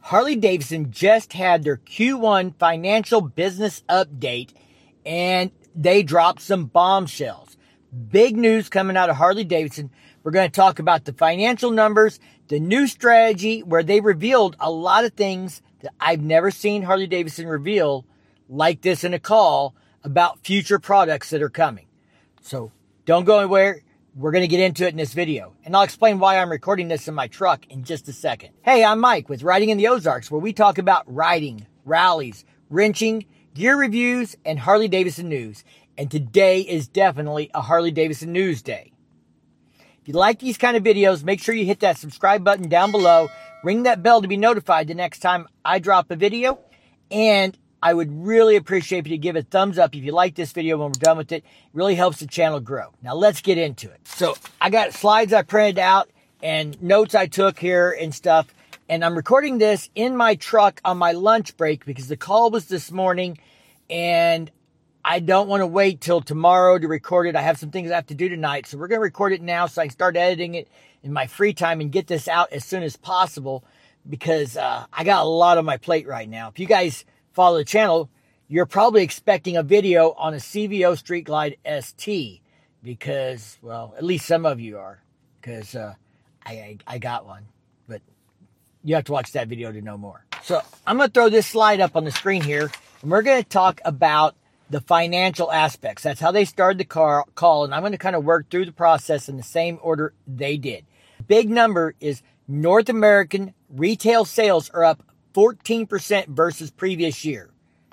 Harley-Davidson just had their Q1 financial business update, and they dropped some bombshells. Big news coming out of Harley-Davidson. We're going to talk about the financial numbers, the new strategy, where they revealed a lot of things that I've never seen Harley-Davidson reveal like this in a call about future products that are coming. So don't go anywhere. We're going to get into it in this video, and I'll explain why I'm recording this in my truck in just a second. Hey, I'm Mike with Riding in the Ozarks, where we talk about riding, rallies, wrenching, gear reviews, and Harley-Davidson news. And today is definitely a Harley-Davidson news day. If you like these kind of videos, make sure you hit that subscribe button down below. Ring that bell to be notified the next time I drop a video. And I would really appreciate if you give a thumbs up if you like this video when we're done with it. It really helps the channel grow. Now let's get into it. So I got slides I printed out and notes I took here and stuff. And I'm recording this in my truck on my lunch break because the call was this morning and I don't want to wait till tomorrow to record it. I have some things I have to do tonight. So we're going to record it now so I can start editing it in my free time and get this out as soon as possible because I got a lot on my plate right now. If you guys follow the channel, you're probably expecting a video on a CVO Street Glide ST because, well, at least some of you are, because I got one, but you have to watch that video to know more. So I'm going to throw this slide up on the screen here, and we're going to talk about the financial aspects. That's how they started the call, and I'm going to kind of work through the process in the same order they did. Big number is North American retail sales are up 14% versus previous year.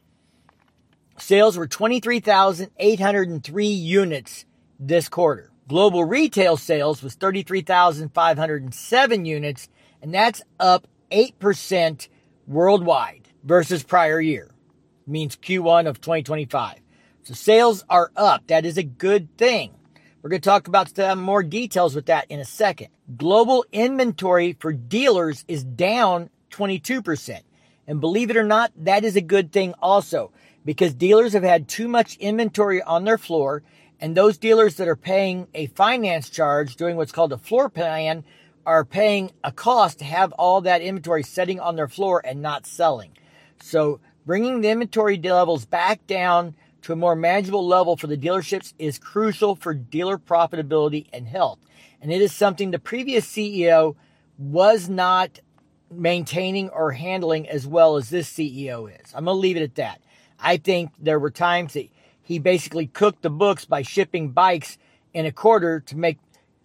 Sales were 23,803 units this quarter. Global retail sales was 33,507 units, and that's up 8% worldwide versus prior year. Means Q1 of 2025. So sales are up. That is a good thing. We're going to talk about some more details with that in a second. Global inventory for dealers is down 22%. And believe it or not, that is a good thing also, because dealers have had too much inventory on their floor, and those dealers that are paying a finance charge, doing what's called a floor plan, are paying a cost to have all that inventory sitting on their floor and not selling. So bringing the inventory levels back down to a more manageable level for the dealerships is crucial for dealer profitability and health. And it is something the previous CEO was not maintaining or handling as well as this CEO is. I'm going to leave it at that. I think there were times that he basically cooked the books by shipping bikes in a quarter to make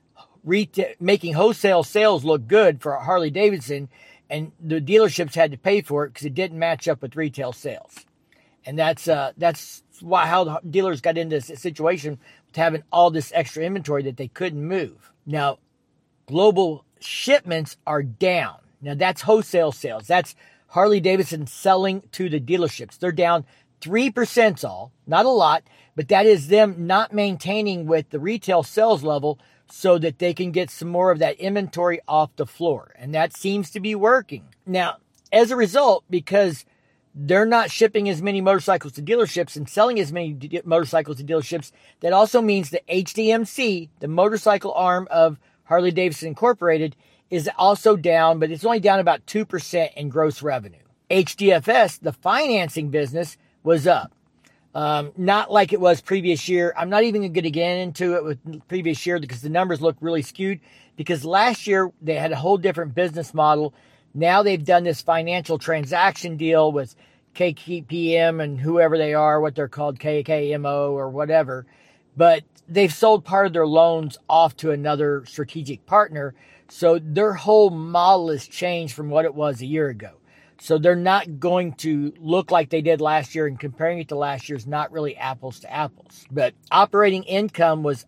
making wholesale sales look good for Harley Davidson, and the dealerships had to pay for it because it didn't match up with retail sales. And that's why how the dealers got into this situation with having all this extra inventory that they couldn't move. Now, global shipments are down. Now, that's wholesale sales. That's Harley-Davidson selling to the dealerships. They're down 3% all. Not a lot, but that is them not maintaining with the retail sales level so that they can get some more of that inventory off the floor. And that seems to be working. Now, as a result, because they're not shipping as many motorcycles to dealerships and selling as many motorcycles to dealerships, that also means that HDMC, the motorcycle arm of Harley-Davidson Incorporated, is also down, but it's only down about 2% in gross revenue. HDFS, the financing business, was up. Not like it was previous year. I'm not even going to get into it with previous year because the numbers look really skewed, because last year they had a whole different business model. Now they've done this financial transaction deal with KPM and whoever they are, what they're called, KKMO or whatever. But they've sold part of their loans off to another strategic partner. So their whole model has changed from what it was a year ago. So they're not going to look like they did last year, and comparing it to last year is not really apples to apples. But operating income was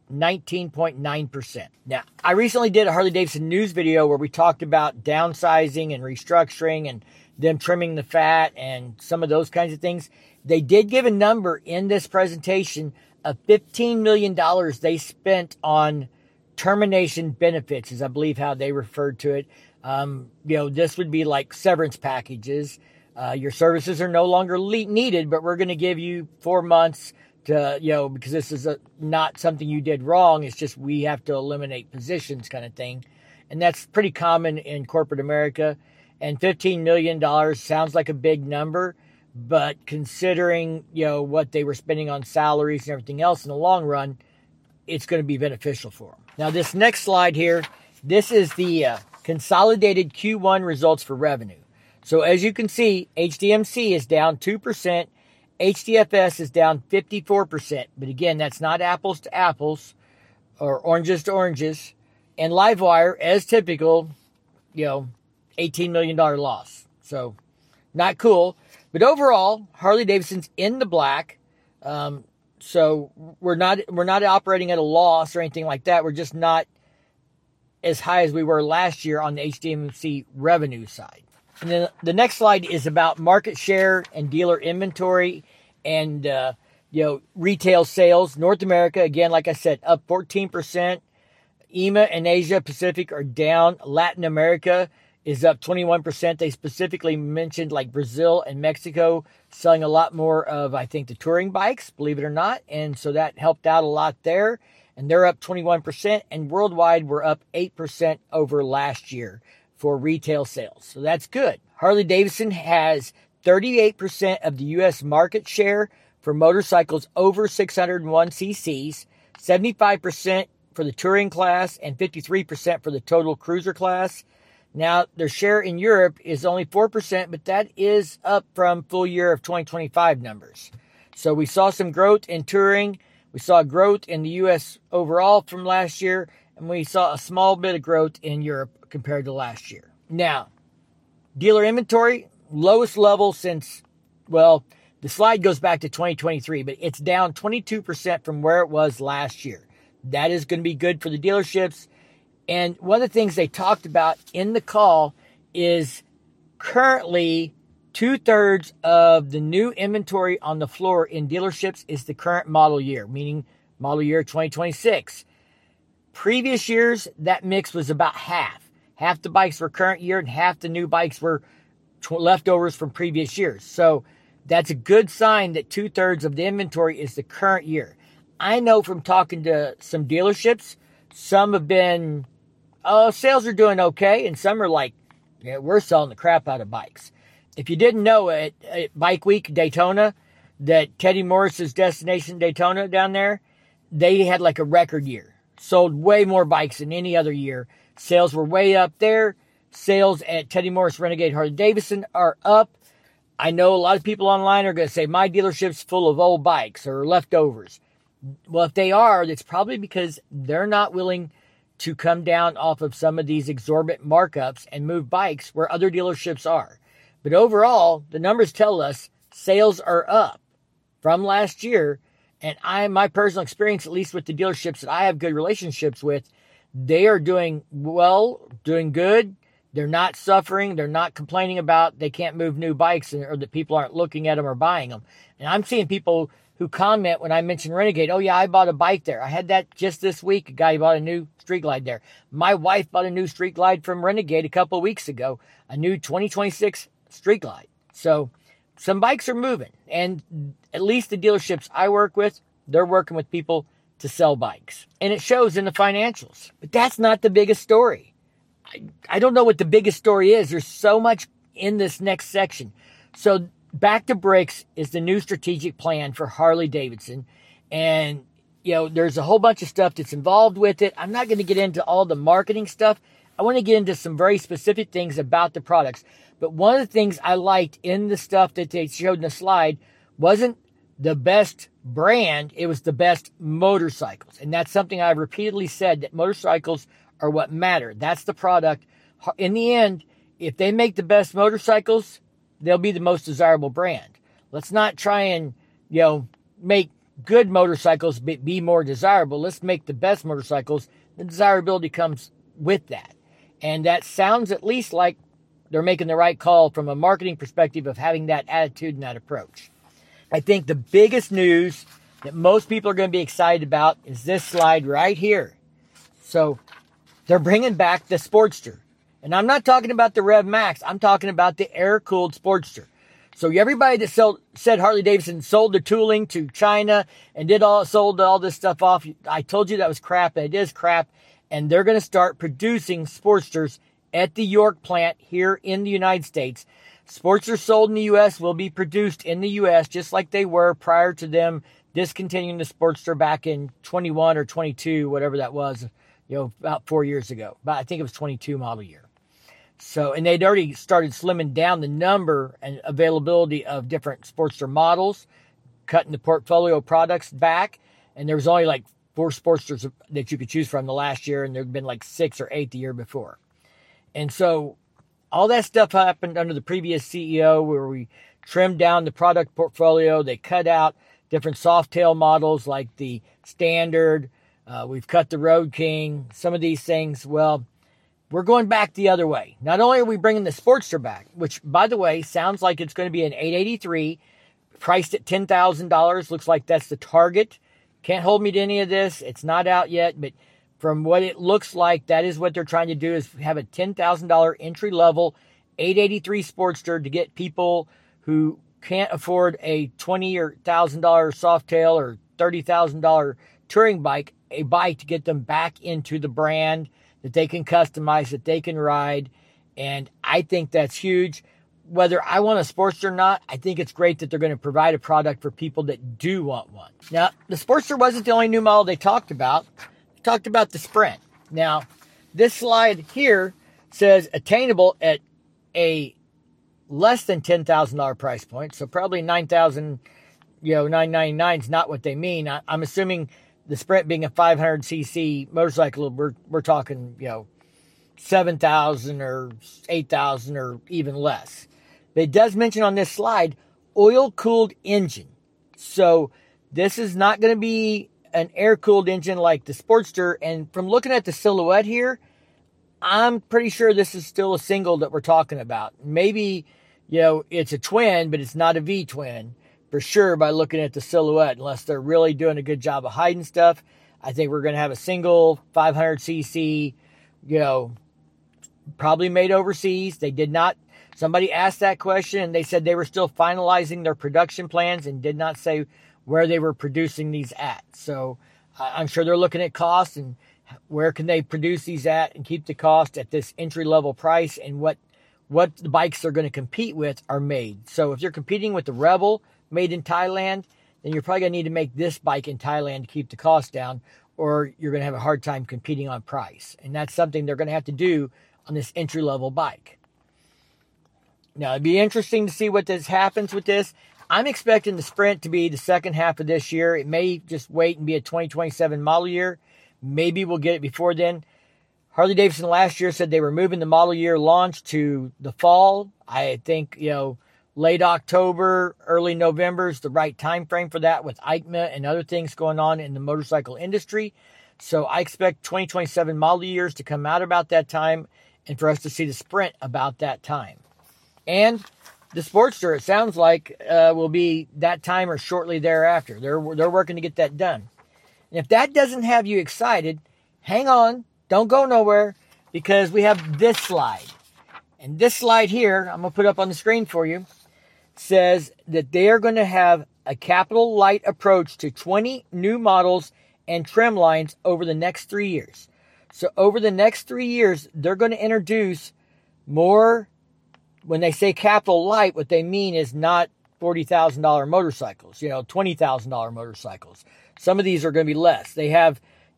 19.9%. Now, I recently did a Harley-Davidson news video where we talked about downsizing and restructuring and them trimming the fat and some of those kinds of things. They did give a number in this presentation of $15 million they spent on termination benefits, is I believe how they referred to it. This would be like severance packages. Your services are no longer needed, but we're going to give you 4 months to, because this is not something you did wrong. It's just we have to eliminate positions kind of thing. And that's pretty common in corporate America. And $15 million sounds like a big number, but considering, what they were spending on salaries and everything else in the long run, it's going to be beneficial for them. Now, this next slide here, this is the consolidated Q1 results for revenue. So as you can see, HDMC is down 2%. HDFS is down 54%. But again, that's not apples to apples or oranges to oranges. And Livewire, as typical, $18 million loss. So not cool. But overall, Harley-Davidson's in the black. So we're not operating at a loss or anything like that. We're just not as high as we were last year on the HDMC revenue side. And then the next slide is about market share and dealer inventory and, retail sales. North America, again, like I said, up 14%. EMEA and Asia Pacific are down. Latin America is up 21%. They specifically mentioned like Brazil and Mexico selling a lot more of, I think, the touring bikes, believe it or not. And so that helped out a lot there. And they're up 21%. And worldwide, we're up 8% over last year for retail sales. So that's good. Harley-Davidson has 38% of the U.S. market share for motorcycles over 601 cc's, 75% for the touring class, and 53% for the total cruiser class. Now, their share in Europe is only 4%, but that is up from full year of 2025 numbers. So we saw some growth in touring. We saw growth in the U.S. overall from last year, and we saw a small bit of growth in Europe compared to last year. Now, dealer inventory, lowest level since, the slide goes back to 2023, but it's down 22% from where it was last year. That is going to be good for the dealerships. And one of the things they talked about in the call is currently 2/3 of the new inventory on the floor in dealerships is the current model year, meaning model year 2026. Previous years, that mix was about half. Half the bikes were current year and half the new bikes were leftovers from previous years. So that's a good sign that 2/3 of the inventory is the current year. I know from talking to some dealerships, some have been, sales are doing okay. And some are like, we're selling the crap out of bikes. If you didn't know it, at Bike Week Daytona, that Teddy Morris's Destination Daytona down there, they had like a record year. Sold way more bikes than any other year. Sales were way up there. Sales at Teddy Morris Renegade Harley-Davidson are up. I know a lot of people online are going to say, my dealership's full of old bikes or leftovers. Well, if they are, it's probably because they're not willing to come down off of some of these exorbitant markups and move bikes where other dealerships are. But overall, the numbers tell us sales are up from last year. And my personal experience, at least with the dealerships that I have good relationships with, they are doing well, doing good. They're not suffering. They're not complaining about they can't move new bikes or that people aren't looking at them or buying them. And I'm seeing people who comment when I mention Renegade, oh yeah, I bought a bike there. I had that just this week. A guy bought a new Street Glide there. My wife bought a new Street Glide from Renegade a couple of weeks ago, a new 2026 Street Glide. So some bikes are moving. And at least the dealerships I work with, they're working with people to sell bikes. And it shows in the financials. But that's not the biggest story. I don't know what the biggest story is. There's so much in this next section. So Back to Bricks is the new strategic plan for Harley-Davidson. And, there's a whole bunch of stuff that's involved with it. I'm not going to get into all the marketing stuff. I want to get into some very specific things about the products. But one of the things I liked in the stuff that they showed in the slide wasn't the best brand, it was the best motorcycles. And that's something I've repeatedly said, that motorcycles are what matter. That's the product. In the end, if they make the best motorcycles, they'll be the most desirable brand. Let's not try and, make good motorcycles be more desirable. Let's make the best motorcycles. The desirability comes with that. And that sounds at least like they're making the right call from a marketing perspective of having that attitude and that approach. I think the biggest news that most people are going to be excited about is this slide right here. So they're bringing back the Sportster. And I'm not talking about the Rev Max. I'm talking about the air-cooled Sportster. So everybody that said Harley-Davidson sold the tooling to China and sold all this stuff off, I told you that was crap, and it is crap. And they're going to start producing Sportsters at the York plant here in the United States. Sportster sold in the U.S. will be produced in the U.S. just like they were prior to them discontinuing the Sportster back in 21 or 22, whatever that was, about 4 years ago. But I think it was 22 model year. So, and they'd already started slimming down the number and availability of different Sportster models, cutting the portfolio products back. And there was only like 4 Sportsters that you could choose from the last year, and there'd been like 6 or 8 the year before. And so all that stuff happened under the previous CEO, where we trimmed down the product portfolio. They cut out different Softail models like the Standard. We've cut the Road King, some of these things. Well, we're going back the other way. Not only are we bringing the Sportster back, which, by the way, sounds like it's going to be an 883, priced at $10,000. Looks like that's the target. Can't hold me to any of this. It's not out yet, but from what it looks like, that is what they're trying to do, is have a $10,000 entry-level 883 Sportster to get people who can't afford a $20,000 or $1,000 Softail or $30,000 touring bike, a bike to get them back into the brand that they can customize, that they can ride. And I think that's huge. Whether I want a Sportster or not, I think it's great that they're going to provide a product for people that do want one. Now, the Sportster wasn't the only new model they talked about. They talked about the Sprint. Now, this slide here says attainable at a less than $10,000 price point. So probably $9,999 is not what they mean. I'm assuming the Sprint being a 500cc motorcycle, we're talking, $7,000 or $8,000 or even less. But it does mention on this slide, oil-cooled engine. So this is not going to be an air-cooled engine like the Sportster. And from looking at the silhouette here, I'm pretty sure this is still a single that we're talking about. Maybe, it's a twin, but it's not a V-twin. For sure, by looking at the silhouette, unless they're really doing a good job of hiding stuff. I think we're going to have a single 500cc, probably made overseas. They did not, somebody asked that question, and they said they were still finalizing their production plans and did not say where they were producing these at. So I'm sure they're looking at cost and where can they produce these at and keep the cost at this entry-level price, and what the bikes they're going to compete with are made. So if you're competing with the Rebel, made in Thailand, then you're probably going to need to make this bike in Thailand to keep the cost down, or you're going to have a hard time competing on price. And that's something they're going to have to do on this entry-level bike. Now, it'd be interesting to see what happens with this. I'm expecting the Sprint to be the second half of this year. It may just wait and be a 2027 model year. Maybe we'll get it before then. Harley-Davidson last year said they were moving the model year launch to the fall. I think, late October, early November is the right time frame for that, with EICMA and other things going on in the motorcycle industry. So I expect 2027 model years to come out about that time, and for us to see the Sprint about that time. And the Sportster, it sounds like, will be that time or shortly thereafter. They're working to get that done. And if that doesn't have you excited, hang on, don't go nowhere, because we have this slide. And this slide here, I'm going to put up on the screen for you, says that they are going to have a capital light approach to 20 new models and trim lines over the next 3 years. So over the next 3 years, they're going to introduce more. When they say capital light, what they mean is not $40,000 motorcycles, $20,000 motorcycles. Some of these are going to be less. They have,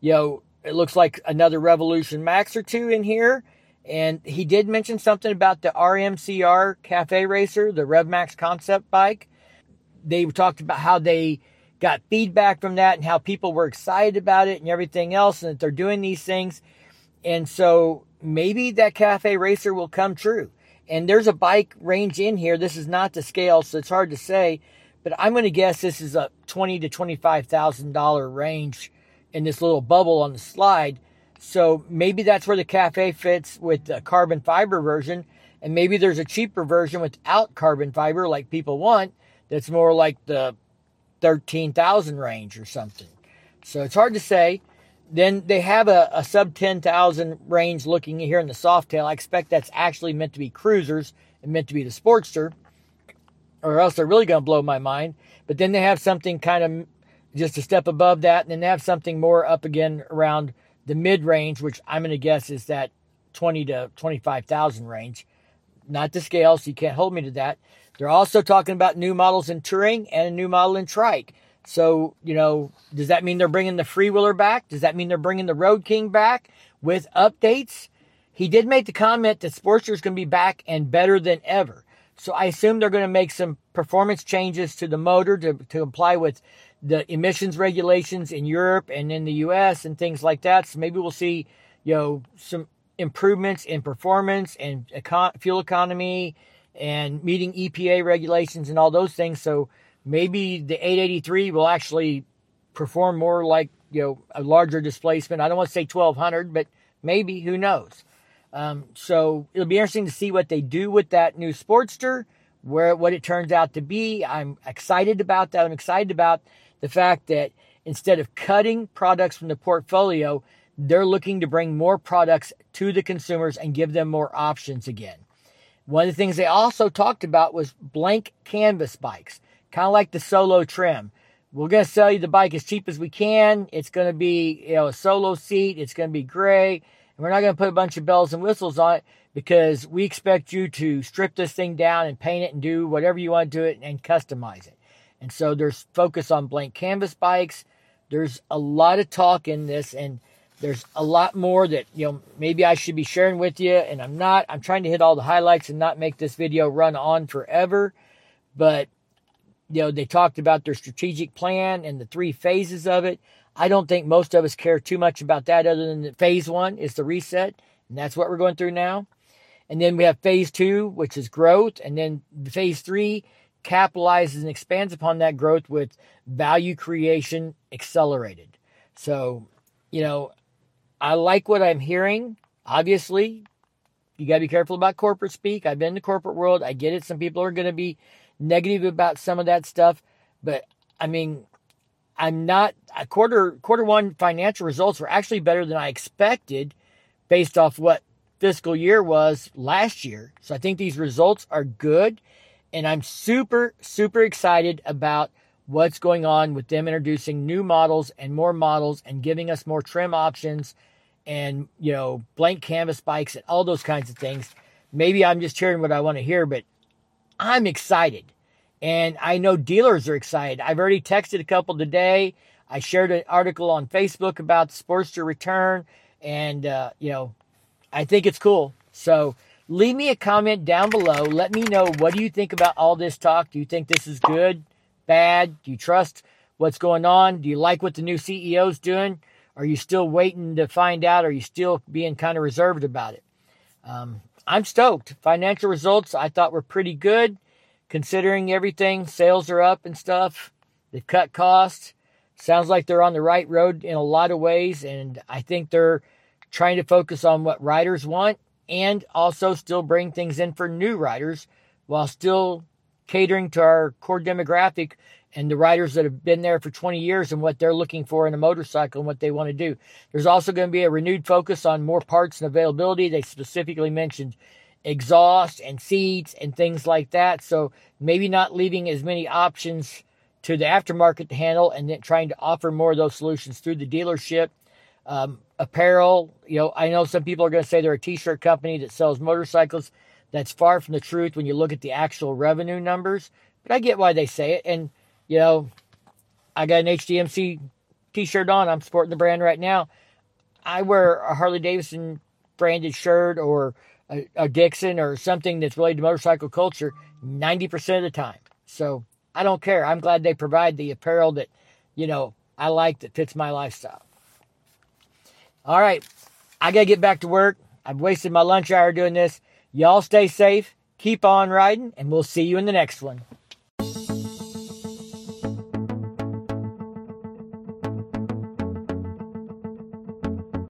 it looks like another Revolution Max or two in here. And he did mention something about the RMCR Cafe Racer, the RevMax concept bike. They talked about how they got feedback from that and how people were excited about it and everything else, and that they're doing these things. And so maybe that Cafe Racer will come true. And there's a bike range in here. This is not to scale, so it's hard to say. But I'm going to guess this is a $20,000 to $25,000 range in this little bubble on the slide. So maybe that's where the Cafe fits with the carbon fiber version. And maybe there's a cheaper version without carbon fiber like people want, that's more like the 13,000 range or something. So it's hard to say. Then they have a sub 10,000 range looking here in the Softail. I expect that's actually meant to be cruisers and meant to be the Sportster, or else they're really going to blow my mind. But then they have something kind of just a step above that, and then they have something more up again around the mid-range, which I'm going to guess is that 20 to 25,000 range. Not to scale, so you can't hold me to that. They're also talking about new models in touring and a new model in trike. So, does that mean they're bringing the Freewheeler back? Does that mean they're bringing the Road King back with updates? He did make the comment that Sportster is going to be back and better than ever. So I assume they're going to make some performance changes to the motor to comply with the emissions regulations in Europe and in the US and things like that. So maybe we'll see, some improvements in performance and fuel economy and meeting EPA regulations and all those things. So maybe the 883 will actually perform more like, a larger displacement. I don't want to say 1200, but maybe, who knows? So it'll be interesting to see what they do with that new Sportster, what it turns out to be. I'm excited about that. I'm excited about the fact that instead of cutting products from the portfolio, they're looking to bring more products to the consumers and give them more options again. One of the things they also talked about was blank canvas bikes, kind of like the Solo trim. We're going to sell you the bike as cheap as we can. It's going to be, a Solo seat. It's going to be gray. And we're not going to put a bunch of bells and whistles on it because we expect you to strip this thing down and paint it and do whatever you want to do it and customize it. And so there's focus on blank canvas bikes. There's a lot of talk in this, and there's a lot more that, maybe I should be sharing with you, and I'm not. I'm trying to hit all the highlights and not make this video run on forever. But, they talked about their strategic plan and the 3 phases of it. I don't think most of us care too much about that other than that phase 1 is the reset, and that's what we're going through now. And then we have phase 2, which is growth, and then phase 3 capitalizes and expands upon that growth with value creation accelerated. So, I like what I'm hearing. Obviously, you got to be careful about corporate speak. I've been in the corporate world. I get it. Some people are going to be negative about some of that stuff, but I'm not. Quarter 1 financial results were actually better than I expected based off what fiscal year was last year. So I think these results are good, and I'm super, super excited about what's going on with them introducing new models and more models and giving us more trim options and, blank canvas bikes and all those kinds of things. Maybe I'm just hearing what I want to hear, but I'm excited. And I know dealers are excited. I've already texted a couple today. I shared an article on Facebook about the Sportster return. And, I think it's cool. So leave me a comment down below. Let me know, what do you think about all this talk? Do you think this is good, bad? Do you trust what's going on? Do you like what the new CEO's doing? Are you still waiting to find out? Are you still being kind of reserved about it? I'm stoked. Financial results I thought were pretty good considering everything. Sales are up and stuff. They've cut costs. Sounds like they're on the right road in a lot of ways. And I think they're trying to focus on what riders want and also still bring things in for new riders while still catering to our core demographic and the riders that have been there for 20 years and what they're looking for in a motorcycle and what they want to do. There's also going to be a renewed focus on more parts and availability. They specifically mentioned exhaust and seats and things like that. So maybe not leaving as many options to the aftermarket to handle and then trying to offer more of those solutions through the dealership. Apparel, I know some people are going to say they're a t-shirt company that sells motorcycles. That's far from the truth when you look at the actual revenue numbers, but I get why they say it. And, I got an HDMC t-shirt on. I'm sporting the brand right now. I wear a Harley Davidson branded shirt or a Dixon or something that's related to motorcycle culture 90% of the time. So I don't care. I'm glad they provide the apparel that, I like, that fits my lifestyle. All right. I got to get back to work. I've wasted my lunch hour doing this. Y'all stay safe, keep on riding, and we'll see you in the next one.